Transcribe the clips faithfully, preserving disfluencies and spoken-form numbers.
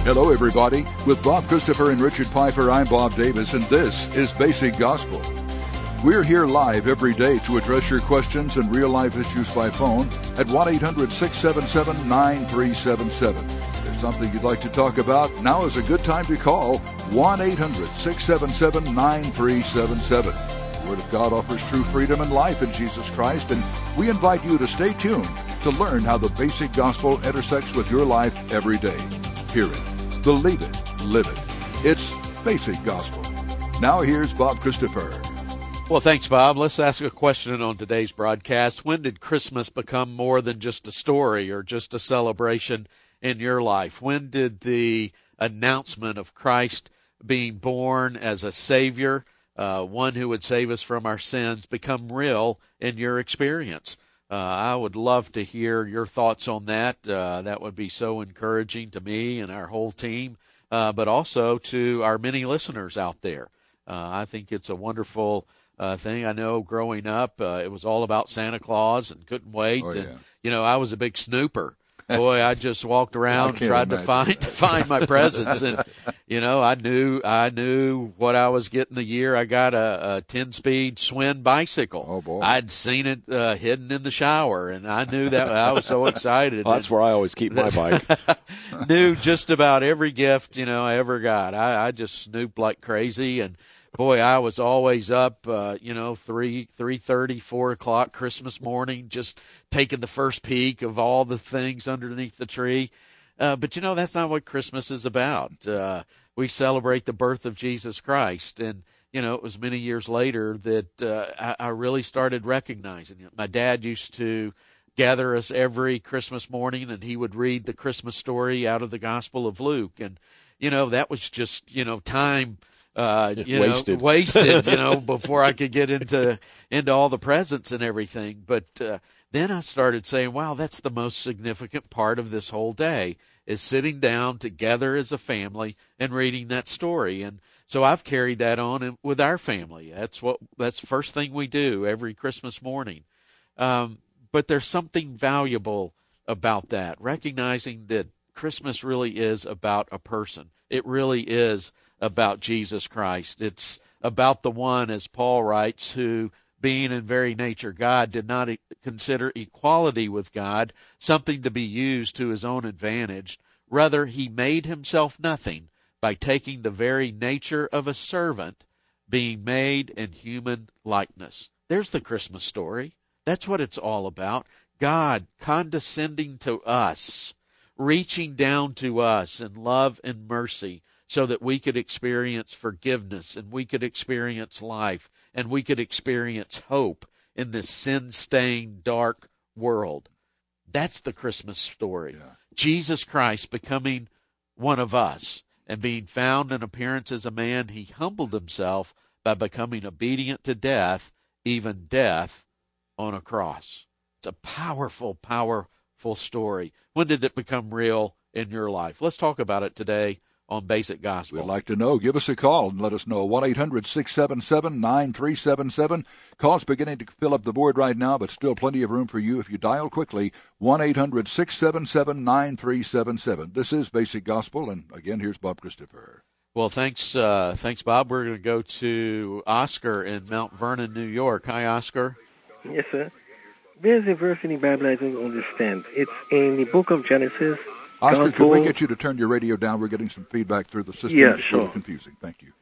Hello, everybody. With Bob Christopher and Richard Piper, I'm Bob Davis, and this is Basic Gospel. We're here live every day to address your questions and real-life issues by phone at one eight hundred six seven seven nine three seven seven. If there's something you'd like to talk about, now is a good time to call one eight hundred six seven seven nine three seven seven. The Word of God offers true freedom and life in Jesus Christ, and we invite you to stay tuned to learn how the Basic Gospel intersects with your life every day. Hear it, believe it, live it. It's Basic Gospel. Now here's Bob Christopher. Well, thanks, Bob. Let's ask a question on today's broadcast. When did Christmas become more than just a story or just a celebration in your life? When did the announcement of Christ being born as a Savior, uh, one who would save us from our sins, become real in your experience? Uh, I would love to hear your thoughts on that. Uh, that would be so encouraging to me and our whole team, uh, but also to our many listeners out there. Uh, I think it's a wonderful uh, thing. I know growing up, uh, it was all about Santa Claus and couldn't wait. Oh, yeah. And, you know, I was a big snooper. Boy, I just walked around and tried to find that. find my presents, and you know, I knew I knew what I was getting the year. I got a, a ten-speed Schwinn bicycle. Oh boy! I'd seen it uh, hidden in the shower, and I knew that. I was so excited. Well, that's where I always keep my bike. Knew just about every gift you know I ever got. I, I just snooped like crazy, and boy, I was always up, uh, you know, three, three thirty, four o'clock Christmas morning, just taking the first peek of all the things underneath the tree. Uh, but you know, that's not what Christmas is about. Uh, we celebrate the birth of Jesus Christ, and you know, it was many years later that uh, I, I really started recognizing it. My dad used to gather us every Christmas morning, and he would read the Christmas story out of the Gospel of Luke, and you know, that was just you know time. Uh, you wasted. know, wasted, you know, before I could get into, into all the presents and everything. But, uh, then I started saying, wow, that's the most significant part of this whole day is sitting down together as a family and reading that story. And so I've carried that on with our family. That's what, that's the first thing we do every Christmas morning. Um, but there's something valuable about that, recognizing that Christmas really is about a person. It really is about Jesus Christ. It's about the one, as Paul writes, who, being in very nature God, did not e- consider equality with God something to be used to his own advantage. Rather, he made himself nothing by taking the very nature of a servant, being made in human likeness. There's the Christmas story. That's what it's all about. God condescending to us, reaching down to us in love and mercy, so that we could experience forgiveness and we could experience life and we could experience hope in this sin-stained, dark world. That's the Christmas story. Yeah. Jesus Christ becoming one of us and being found in appearance as a man, he humbled himself by becoming obedient to death, even death on a cross. It's a powerful, powerful story. When did it become real in your life? Let's talk about it today on Basic Gospel. We'd like to know. Give us a call and let us know. one eight hundred six seven seven nine three seven seven. Call's beginning to fill up the board right now, but still plenty of room for you if you dial quickly. one eight hundred six seven seven nine three seven seven. This is Basic Gospel, and again, here's Bob Christopher. Well, thanks, uh, thanks, Bob. We're going to go to Oscar in Mount Vernon, New York. Hi, Oscar. Yes, sir. There's a verse in the Bible I don't understand. It's in the book of Genesis. Oscar, could we get you to turn your radio down? We're getting some feedback through the system. Yeah, it's sure. a little confusing. Thank you.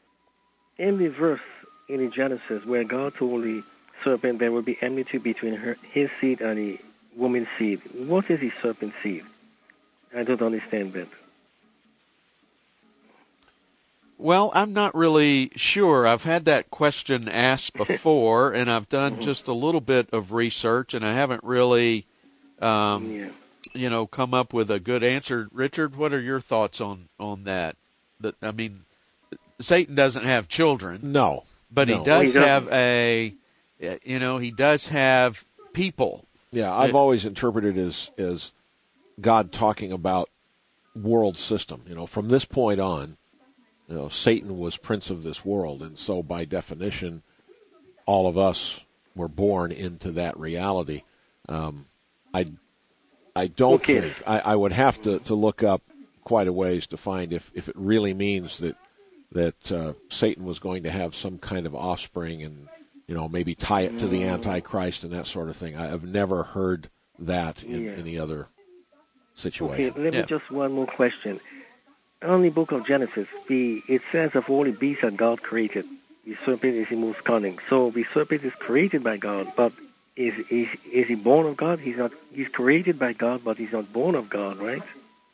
In the verse in the Genesis where God told the serpent there will be enmity between her, his seed and the woman's seed, what is the serpent's seed? I don't understand that. Well, I'm not really sure. I've had that question asked before, and I've done just a little bit of research, and I haven't really um, yeah. you know, come up with a good answer. Richard, what are your thoughts on, on that? That I mean, Satan doesn't have children. No. But no. he does he have a, you know, he does have people. Yeah, I've it, always interpreted it as, as God talking about world system. You know, from this point on, you know, Satan was prince of this world, and so by definition, all of us were born into that reality. Um, I I don't okay. think I, I would have to, to look up quite a ways to find if, if it really means that that uh, Satan was going to have some kind of offspring and, you know, maybe tie it to the Antichrist and that sort of thing. I, I've never heard that in Yeah. any other situation. Okay, let Yeah. me just one more question. On the book of Genesis, the it says of all the beasts that God created, the serpent is the most cunning. So the serpent is created by God, but is is is he born of God? He's not. He's created by God, but he's not born of God, right?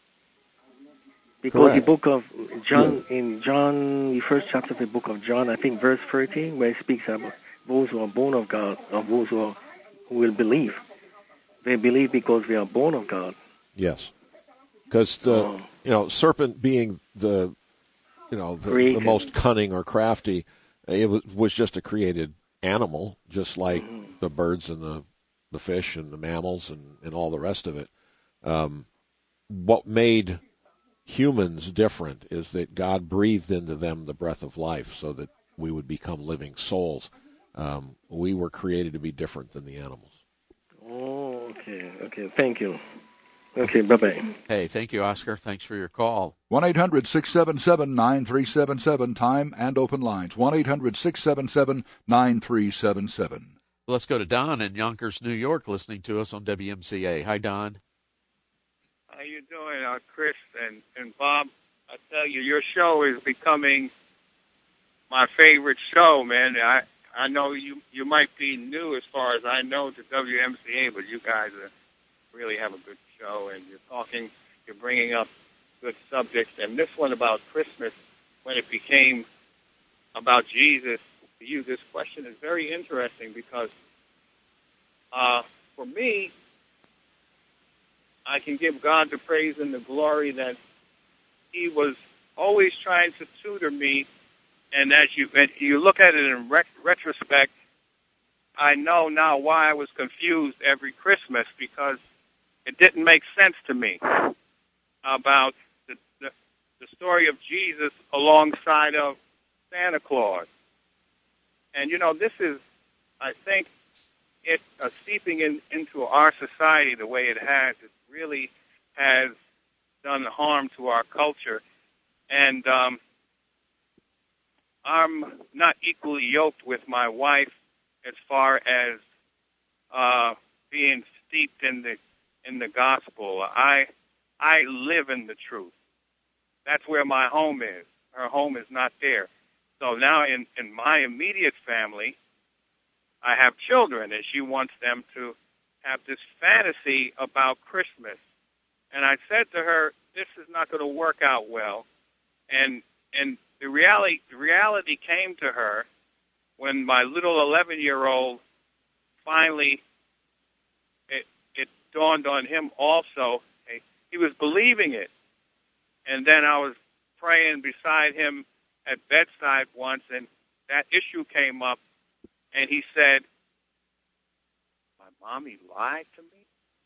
Because Correct. the book of John, in John, the first chapter of the book of John, I think verse thirteen, where it speaks about those who are born of God, or those who, are, who will believe. They believe because they are born of God. Yes. Because the Oh. you know serpent being the you know the, the Created. most cunning or crafty, it was, was just a created animal, just like Mm-hmm. the birds and the the fish and the mammals and, and all the rest of it. Um, what made humans different is that God breathed into them the breath of life, so that we would become living souls. Um, we were created to be different than the animals. Oh, okay, okay. Thank you. Okay, bye-bye. Hey, thank you, Oscar. Thanks for your call. one eight hundred six seven seven nine three seven seven, time and open lines. one eight hundred six seven seven nine three seven seven. Let's go to Don in Yonkers, New York, listening to us on W M C A. Hi, Don. How you doing, uh, Chris and, and Bob? I tell you, your show is becoming my favorite show, man. I I know you you might be new as far as I know to W M C A, but you guys are, really have a good show, and you're talking, you're bringing up good subjects. And this one about Christmas, when it became about Jesus, to you, this question is very interesting because uh, for me, I can give God the praise and the glory that he was always trying to tutor me. And as you, and you look at it in rec- retrospect, I know now why I was confused every Christmas, because it didn't make sense to me about the, the, the story of Jesus alongside of Santa Claus. And, you know, this is, I think, it uh, seeping in, into our society the way it has. It really has done harm to our culture. And um, I'm not equally yoked with my wife as far as uh, being steeped in the in the gospel. I I live in the truth. That's where my home is. Her home is not there. So now in, in my immediate family, I have children, and she wants them to have this fantasy about Christmas. And I said to her, this is not going to work out well. And and the reality the reality came to her when my little eleven-year-old finally, it, it dawned on him also. He was believing it. And then I was praying beside him at bedside once, and that issue came up, and he said, my mommy lied to me?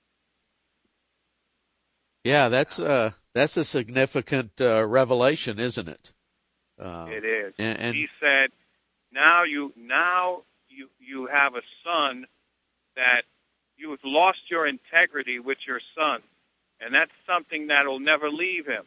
Yeah, that's uh, that's a significant uh, revelation, isn't it? Uh, It is. And, and He said, now you now you you have a son that you have lost your integrity with your son, and that's something that will never leave him.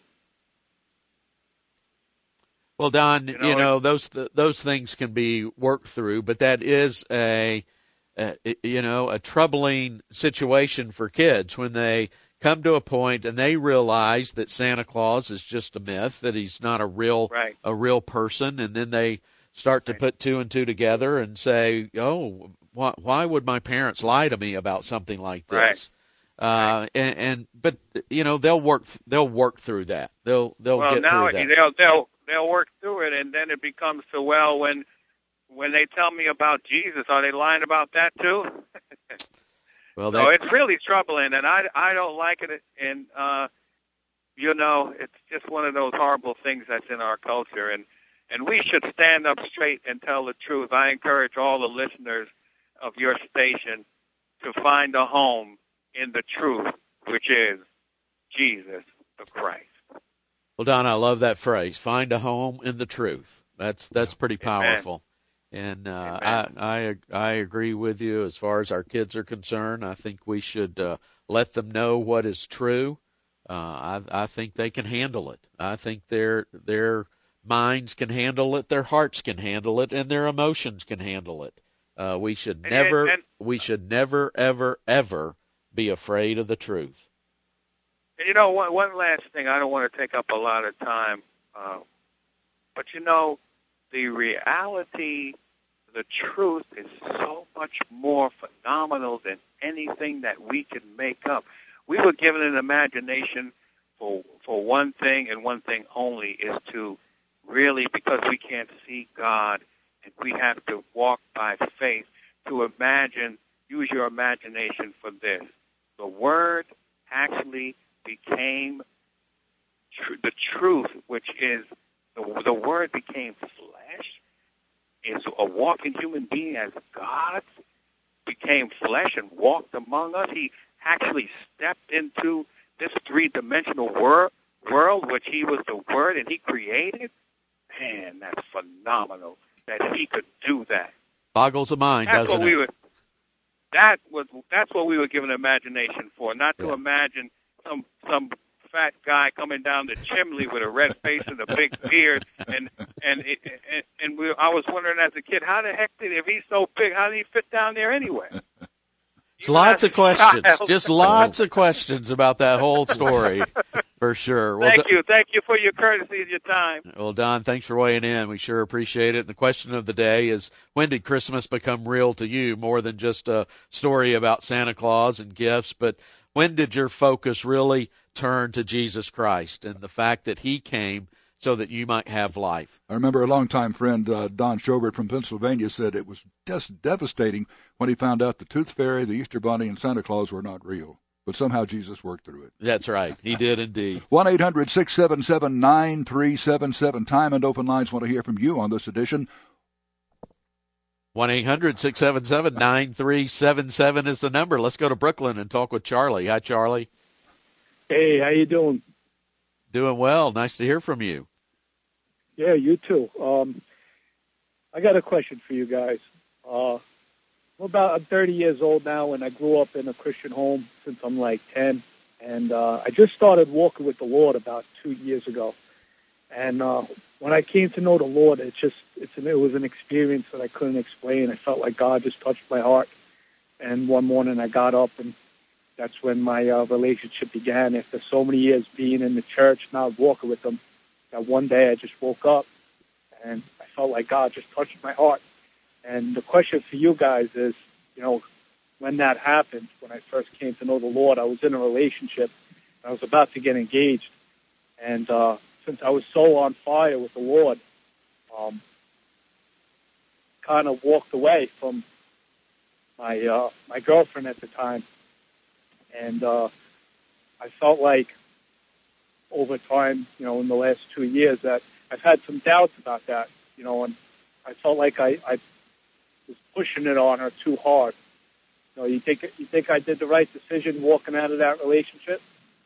well, Don, You you know, know, those th- those things can be worked through, but that is a, a you know a troubling situation for kids when they come to a point and they realize that Santa Claus is just a myth, that he's not a real Right. a real person, and then they start to Right. put two and two together and say, "Oh, why, why would my parents lie to me about something like this?" Uh, and, and but you know they'll work they'll work through that. They'll they'll Well, get now through that. they'll they'll they'll work through it, and then it becomes so well when when they tell me about Jesus, are they lying about that too? Well, So that, it's really troubling, and I, I don't like it. And, uh, you know, it's just one of those horrible things that's in our culture. And, and we should stand up straight and tell the truth. I encourage all the listeners of your station to find a home in the truth, which is Jesus the Christ. well, Don, I love that phrase. Find a home in the truth. That's that's pretty powerful. And uh, I, I I agree with you as far as our kids are concerned. I think we should uh, let them know what is true, Uh, I, I think they can handle it. I think their their minds can handle it, their hearts can handle it, and their emotions can handle it. Uh, we should never, and, and, we should never, ever, ever be afraid of the truth. And you know, one, one last thing. I don't want to take up a lot of time, uh, but you know, the reality, the truth is so much more phenomenal than anything that we can make up. We were given an imagination for for one thing and one thing only, is to really, because we can't see God and we have to walk by faith, to imagine, use your imagination for this. The Word actually became tr- the truth, which is the, the Word became flesh, is a walking human being as God, became flesh and walked among us. He actually stepped into this three-dimensional wor- world, which he was the Word, and he created. Man, that's phenomenal that he could do that. Boggles the mind, that's doesn't what we it? were, that was that's what we were given imagination for, not to Yeah. imagine some some fat guy coming down the chimney with a red face and a big beard, and and it, and, and we, I was wondering as a kid, how the heck did, if he's so big, how did he fit down there anyway? Just lots of questions. Just lots of questions about that whole story, for sure. Well, Thank Don- you. Thank you for your courtesy and your time. Well, Don, thanks for weighing in. We sure appreciate it. And the question of the day is, when did Christmas become real to you, more than just a story about Santa Claus and gifts, but when did your focus really turn to Jesus Christ and the fact that he came so that you might have life? I remember a longtime friend, uh, Don Schobert from Pennsylvania, said it was just devastating when he found out the Tooth Fairy, the Easter Bunny, and Santa Claus were not real. But somehow Jesus worked through it. That's right. He did indeed. one eight hundred six seven seven nine three seven seven. Time and open lines want to hear from you on this edition. one eight hundred six seven seven nine three seven seven is the number. Let's go to Brooklyn and talk with Charlie. Hi, Charlie. Hey, how you doing? Doing well. Nice to hear from you. Yeah, you too. Um, I got a question for you guys. Uh, I'm about I'm thirty years old now, and I grew up in a Christian home since I'm like ten. And uh, I just started walking with the Lord about two years ago. And uh, when I came to know the Lord, it just it's an, it was an experience that I couldn't explain. I felt like God just touched my heart. And one morning I got up, and that's when my uh, relationship began. After so many years being in the church, not walking with them, that one day I just woke up, and I felt like God just touched my heart. And the question for you guys is, you know, when that happened, when I first came to know the Lord, I was in a relationship. I was about to get engaged. And uh, since I was so on fire with the Lord, um, kind of walked away from my uh, my girlfriend at the time. And uh, I felt like over time, you know, in the last two years, that I've had some doubts about that, you know, and I felt like I, I was pushing it on her too hard. You know, you think you think I did the right decision walking out of that relationship?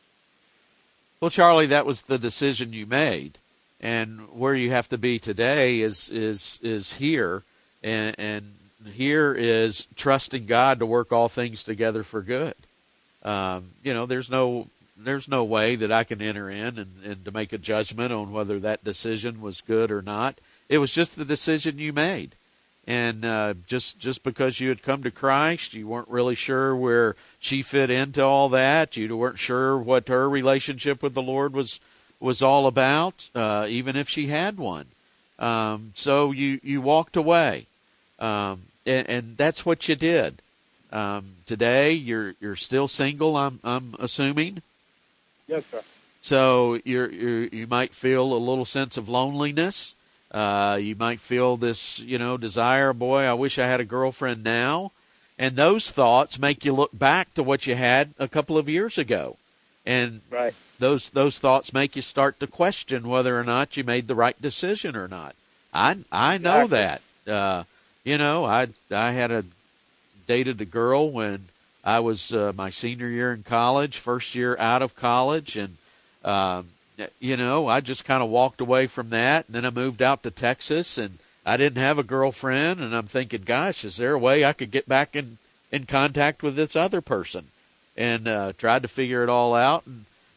Well, Charlie, that was the decision you made, and where you have to be today is is is here, and and here is trusting God to work all things together for good. Um, you know, there's no there's no way that I can enter in and, and to make a judgment on whether that decision was good or not. It was just the decision you made. And uh, just just because you had come to Christ, you weren't really sure where she fit into all that. You weren't sure what her relationship with the Lord was was all about, uh, even if she had one. Um, so you, you walked away, um, and, and that's what you did. Um, today, you're you're still single. I'm I'm assuming. Yes, sir. So you're, you're you might feel a little sense of loneliness. Uh, you might feel this, you know, desire, boy, I wish I had a girlfriend now. And those thoughts make you look back to what you had a couple of years ago. And right. those those thoughts make you start to question whether or not you made the right decision or not. I I know exactly. that. Uh, you know, I I had a dated a girl when I was uh, my senior year in college, first year out of college, and um, you know, I just kind of walked away from that, and then I moved out to Texas, and I didn't have a girlfriend, and I'm thinking, gosh, is there a way I could get back in, in contact with this other person? And uh, tried to figure it all out, and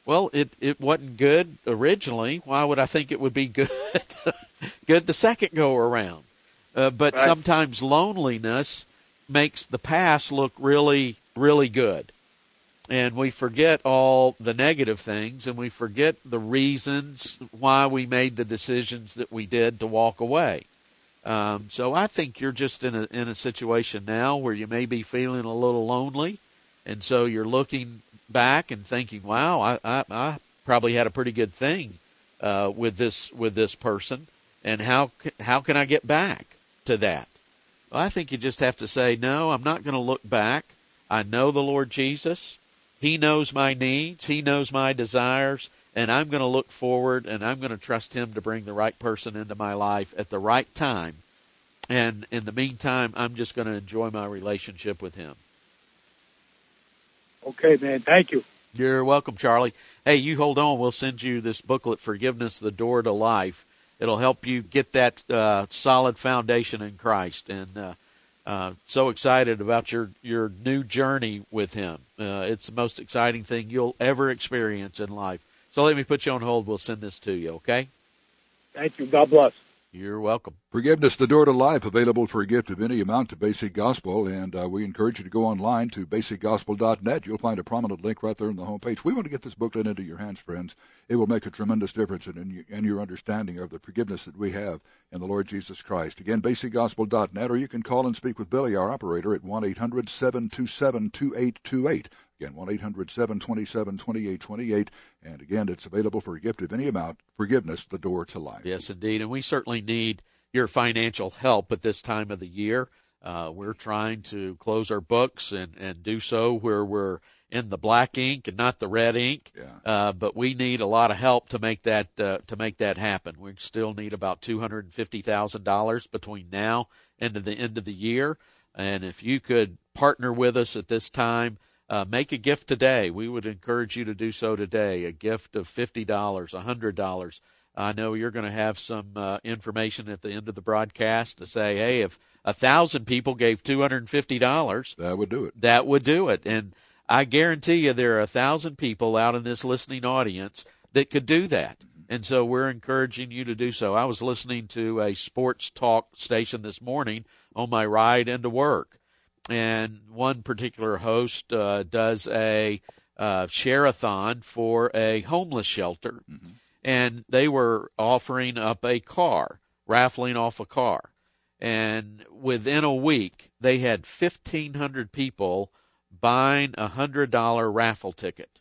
Well, it, it wasn't good originally. Why would I think it would be good good the second go around? Uh, but Right. sometimes loneliness makes the past look really, really good. And we forget all the negative things, and we forget the reasons why we made the decisions that we did to walk away. Um, so I think you're just in a in a situation now where you may be feeling a little lonely, and so you're looking back and thinking, "Wow, I I, I probably had a pretty good thing uh, with this with this person, and how how can I get back to that?" Well, I think you just have to say, "No, I'm not going to look back. I know the Lord Jesus. He knows my needs. He knows my desires." And I'm going to look forward, and I'm going to trust him to bring the right person into my life at the right time. And in the meantime, I'm just going to enjoy my relationship with him. Okay, man. Thank you. You're welcome, Charlie. Hey, you hold on. We'll send you this booklet, Forgiveness, the Door to Life. It'll help you get that uh, solid foundation in Christ. And uh, uh, so excited about your, your new journey with him. Uh, it's the most exciting thing you'll ever experience in life. So let me put you on hold. We'll send this to you, okay? Thank you. God bless. You're welcome. Forgiveness, the Door to Life, available for a gift of any amount to Basic Gospel, and uh, we encourage you to go online to basic gospel dot net. You'll find a prominent link right there on the homepage. We want to get this booklet into your hands, friends. It will make a tremendous difference in, in, in your understanding of the forgiveness that we have in the Lord Jesus Christ. Again, basic gospel dot net, or you can call and speak with Billy, our operator, at one eight hundred seven two seven two eight two eight. Again, one eight hundred seven two seven two eight two eight. And again, it's available for a gift of any amount. Forgiveness, the Door to Life. Yes, indeed. And we certainly need your financial help at this time of the year. Uh, we're trying to close our books and, and do so where we're in the black ink and not the red ink. Yeah. Uh, but we need a lot of help to make that uh, to make that happen. We still need about two hundred fifty thousand dollars between now and the end of the year. And if you could partner with us at this time, Uh, make a gift today. We would encourage you to do so today. A gift of fifty dollars, one hundred dollars. I know you're going to have some uh, information at the end of the broadcast to say, hey, if a thousand people gave two hundred fifty dollars, that would do it. That would do it. And I guarantee you there are a thousand people out in this listening audience that could do that. And so we're encouraging you to do so. I was listening to a sports talk station this morning on my ride into work. And one particular host uh, does a uh, share-a-thon for a homeless shelter. Mm-hmm. And they were offering up a car, raffling off a car. And within a week, they had fifteen hundred people buying a one hundred dollars raffle ticket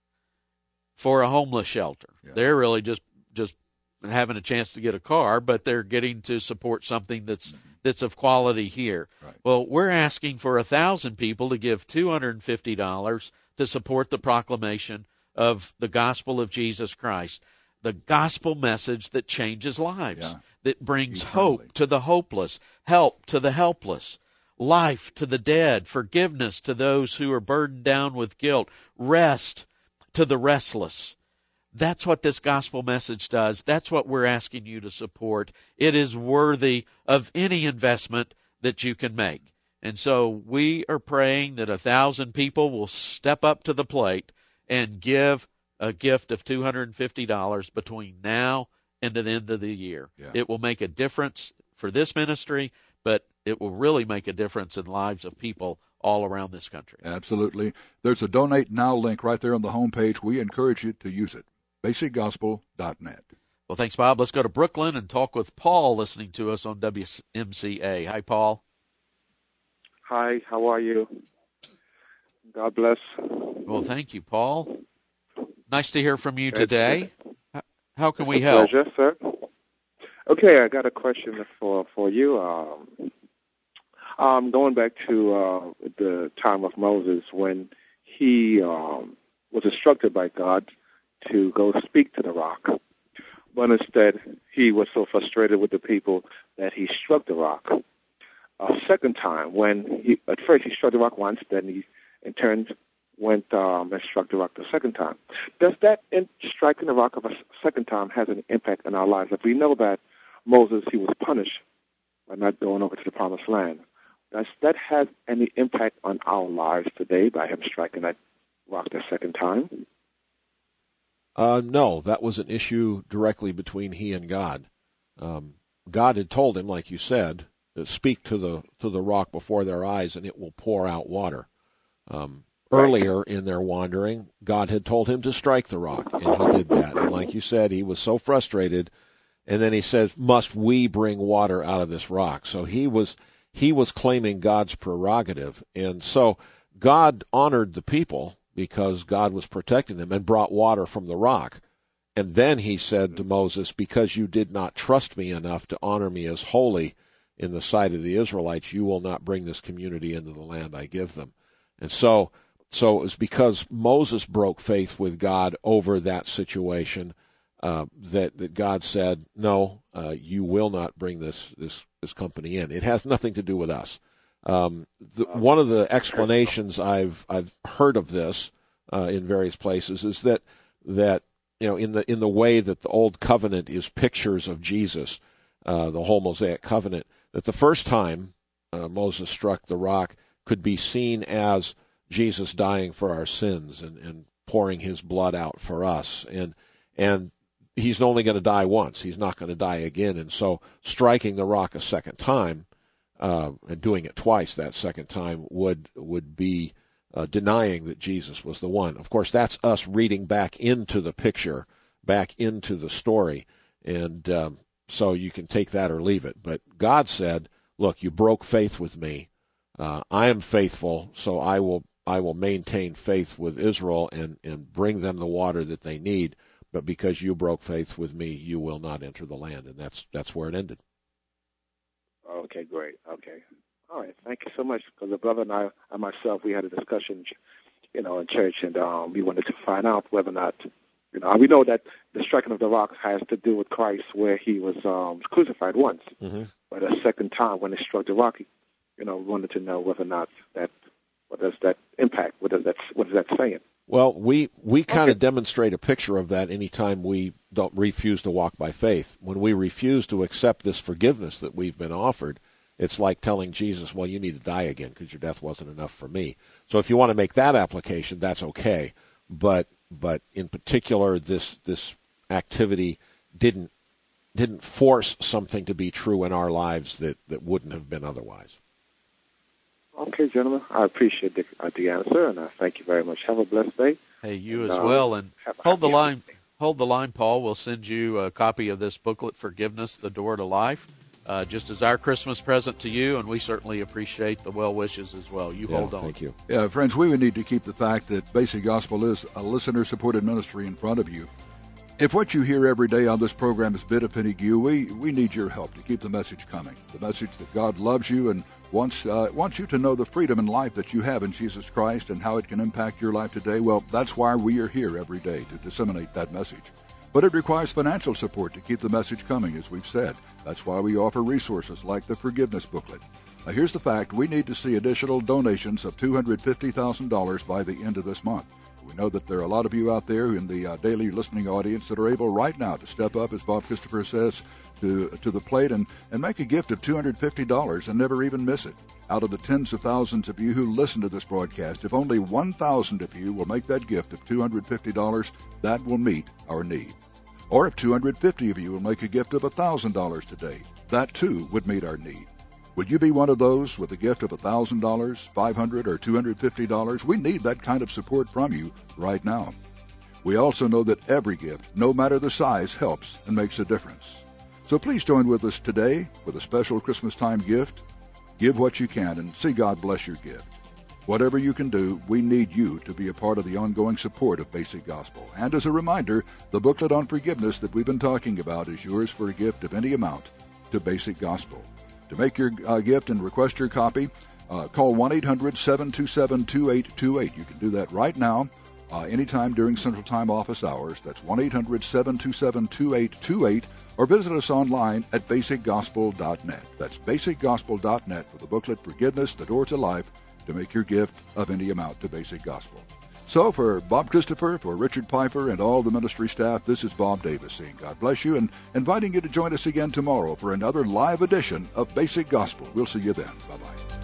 for a homeless shelter. Yeah. They're really just, just having a chance to get a car, but they're getting to support something that's mm-hmm. that's of quality here. Right. Well, we're asking for a thousand people to give two hundred fifty dollars to support the proclamation of the gospel of Jesus Christ, the gospel message that changes lives, yeah. that brings Eternally. Hope to the hopeless, help to the helpless, life to the dead, forgiveness to those who are burdened down with guilt, rest to the restless. That's what this gospel message does. That's what we're asking you to support. It is worthy of any investment that you can make. And so we are praying that a thousand people will step up to the plate and give a gift of two hundred fifty dollars between now and the end of the year. Yeah. It will make a difference for this ministry, but it will really make a difference in lives of people all around this country. Absolutely. There's a Donate Now link right there on the homepage. We encourage you to use it. basic gospel dot net. Well, thanks, Bob. Let's go to Brooklyn and talk with Paul listening to us on W M C A. Hi, Paul. Hi, how are you? God bless. Well, thank you, Paul. Nice to hear from you today. How can we help? Pleasure, sir. Okay, I got a question for, for you. Um, um, going back to uh, the time of Moses when he um, was instructed by God to go speak to the rock. But instead, he was so frustrated with the people that he struck the rock. A second time, when he, at first he struck the rock once, then he in turn went um, and struck the rock the second time. Does that in striking the rock of a second time has an impact on our lives? If we know that Moses, he was punished by not going over to the promised land, does that have any impact on our lives today by him striking that rock the second time? Uh, no, that was an issue directly between he and God. Um, God had told him, like you said, to speak to the to the rock before their eyes, and it will pour out water. Um, Right. Earlier in their wandering, God had told him to strike the rock, and he did that. And like you said, he was so frustrated. And then he says, "Must we bring water out of this rock?" So he was he was claiming God's prerogative, and so God honored the people because God was protecting them and brought water from the rock. And then he said to Moses, "Because you did not trust me enough to honor me as holy in the sight of the Israelites, you will not bring this community into the land I give them." And so, so it was because Moses broke faith with God over that situation uh, that that God said, "No, uh, you will not bring this this this company in. It has nothing to do with us." Um, the, one of the explanations I've I've heard of this uh, in various places is that that you know in the in the way that the Old Covenant is pictures of Jesus, uh, the whole Mosaic covenant, that the first time uh, Moses struck the rock could be seen as Jesus dying for our sins and, and pouring his blood out for us, and and he's only going to die once. He's not going to die again, and so striking the rock a second time. Uh, and doing it twice that second time would would be uh, denying that Jesus was the one. Of course, that's us reading back into the picture, back into the story, and um, so you can take that or leave it. But God said, "Look, you broke faith with me. Uh, I am faithful, so I will I will maintain faith with Israel and, and bring them the water that they need. But because you broke faith with me, you will not enter the land." And that's that's where it ended. Okay, great. Okay. All right. Thank you so much. Because the brother and I, and myself, we had a discussion, you know, in church, and um, we wanted to find out whether or not, you know, we know that the striking of the rock has to do with Christ, where he was um, crucified once, mm-hmm. but a second time when he struck the rock, you know, we wanted to know whether or not that, what does that impact? What does that, what is that saying? Well, we, we kind of okay. demonstrate a picture of that anytime we don't refuse to walk by faith. When we refuse to accept this forgiveness that we've been offered, it's like telling Jesus, "Well, you need to die again because your death wasn't enough for me." So if you want to make that application, that's okay. But but in particular, this this activity didn't didn't force something to be true in our lives that, that wouldn't have been otherwise. Okay, gentlemen, I appreciate the, uh, the answer, and I thank you very much. Have a blessed day. Hey, you and, as uh, well, and hold the line. Day. Hold the line, Paul. We'll send you a copy of this booklet, Forgiveness, The Door to Life, uh, just as our Christmas present to you, and we certainly appreciate the well wishes as well. You yeah, hold on. Thank you. Yeah, friends, we would need to keep the fact that Basic Gospel is a listener-supported ministry in front of you. If what you hear every day on this program is benefiting you, we, we need your help to keep the message coming, the message that God loves you and wants uh, wants you to know the freedom and life that you have in Jesus Christ and how it can impact your life today. Well, that's why we are here every day, to disseminate that message. But it requires financial support to keep the message coming, as we've said. That's why we offer resources like the Forgiveness Booklet. Now, here's the fact. We need to see additional donations of two hundred fifty thousand dollars by the end of this month. We know that there are a lot of you out there in the uh, daily listening audience that are able right now to step up, as Bob Christopher says, to to the plate and, and make a gift of two hundred fifty dollars and never even miss it. Out of the tens of thousands of you who listen to this broadcast, if only one thousand of you will make that gift of two hundred fifty dollars, that will meet our need. Or if two hundred fifty of you will make a gift of one thousand dollars today, that too would meet our need. Would you be one of those with a gift of one thousand dollars, five hundred dollars, or two hundred fifty dollars? We need that kind of support from you right now. We also know that every gift, no matter the size, helps and makes a difference. So please join with us today with a special Christmas time gift. Give what you can and see God bless your gift. Whatever you can do, we need you to be a part of the ongoing support of Basic Gospel. And as a reminder, the booklet on forgiveness that we've been talking about is yours for a gift of any amount to Basic Gospel. To make your uh, gift and request your copy, uh, call one eight hundred seven two seven two eight two eight. You can do that right now, uh, anytime during Central Time office hours. That's one eight hundred seven two seven two eight two eight, or visit us online at basic gospel dot net. That's basic gospel dot net for the booklet Forgiveness, The Door to Life, to make your gift of any amount to Basic Gospel. So for Bob Christopher, for Richard Piper, and all the ministry staff, this is Bob Davis saying God bless you and inviting you to join us again tomorrow for another live edition of Basic Gospel. We'll see you then. Bye-bye.